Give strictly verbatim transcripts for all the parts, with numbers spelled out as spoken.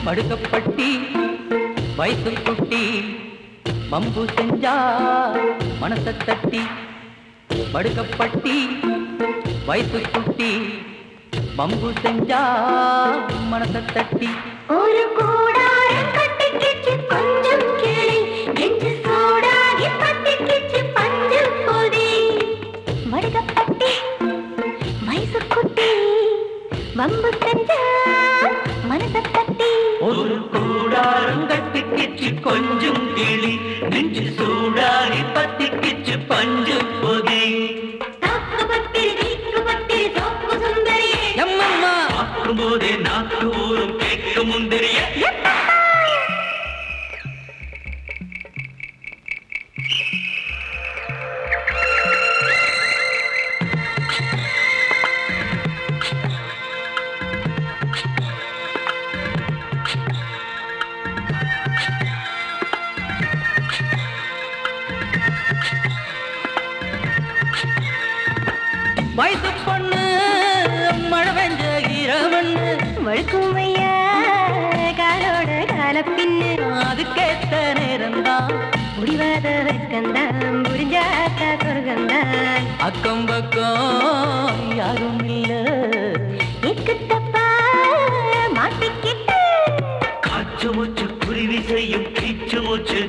மடுக்கப்பட்டி வயசு குட்டி மம்பு செஞ்சா மனச தட்டி மடுக்கப்பட்டி வயசு குட்டி மம்பு செஞ்சா மனச தட்டி ஒரு கூடாரம் கட்டிக்கிச்சு கொஞ்சம் கிளி நெஞ்சு சூடாகி பத்திக்கிச்சு பஞ்சு பொதி மடுக்கப்பட்டி வயசு குட்டி மம்பு செஞ்சா மனச தட்டி ஒரு கூடாரம் கட்டிக்கிச்சு கொஞ்சம் கிளி நெஞ்சு சூடாகி பத்திக்கிச்சு பஞ்சு பொதி போதே நாக்கு ஊரும் கேட்க முந்திரிய வயசு பொண்ணு மழை பெஞ்ச இரவண்ணு வழுக்குமையா காலோட கால பின்னு அதுக்கேத்த நேரம்தான் முடிவாத வெக்கந்தான் புரிஞ்சாக்கா சொர்க்கந்தான் அக்கம் பக்கம் யாரும் இல்ல எக்குத்தப்பா மாட்டிக்கிட்டு காற்று மூச்சு குருவி செய்யும் கீச்சு மூச்சு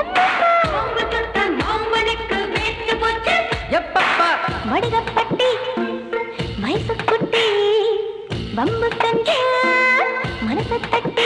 எப்பப்பா மடுகப்பட்டி வயசு குட்டி வம்பு செஞ்ச மனச தட்டி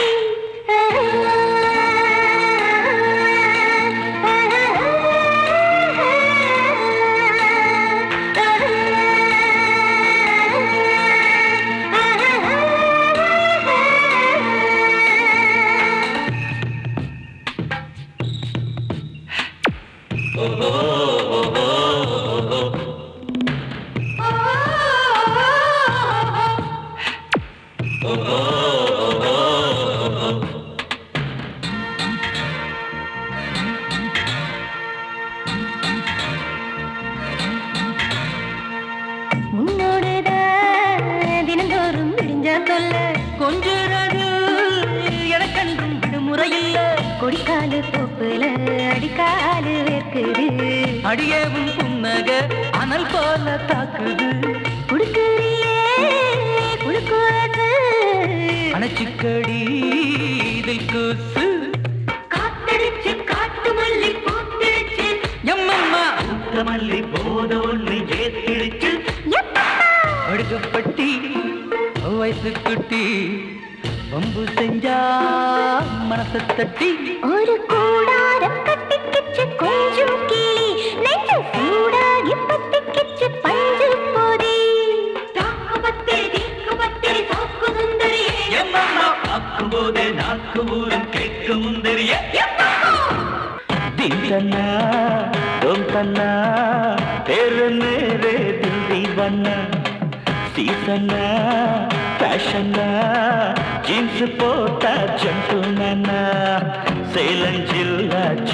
கொஞ்சிறது எனக்கென்றும் விடுமுறையில்ல கொடிக்காலு தோப்புல அடிக்காலு வேர்க்குது அடியேவும் புன்னக அனல் போல தாக்குது குடுக்குறியே குடுக்குவது அணைச்சிக்கடி இதில் கூசு காத்தடிச்சு காட்டு மல்லி பூத்திருச்சு எம்மம்மா மல்லி போத ஒண்ணு ஏத்திடுச்சு அடுக்கப்பட்டி வயசு குட்டி பம்பு செஞ்சா மனச தட்டி ஒரு கூடாரம் கட்டிக்கிச்சு கொஞ்சம் கிளி நெஞ்சு சூடாகி பத்திக்கிச்சு பஞ்சு பொதி போதே நாக்கு ஊரும் கேட்க முந்திரிய தீந்தன்னா தோம் தன்னா தேரு நேரே தில்லி வண்ணா சீசன்னா ஃபேஷன்னா ஜீன்ஸ் போட்டா ஜென்டில்மேனா சேலஞ்சில்லா